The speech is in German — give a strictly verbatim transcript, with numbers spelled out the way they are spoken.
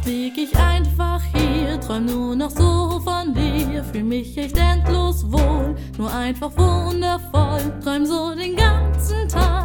lieg ich einfach hier, träum nur noch so von dir, fühl mich echt endlos wohl, nur einfach wundervoll, träum so den ganzen Tag.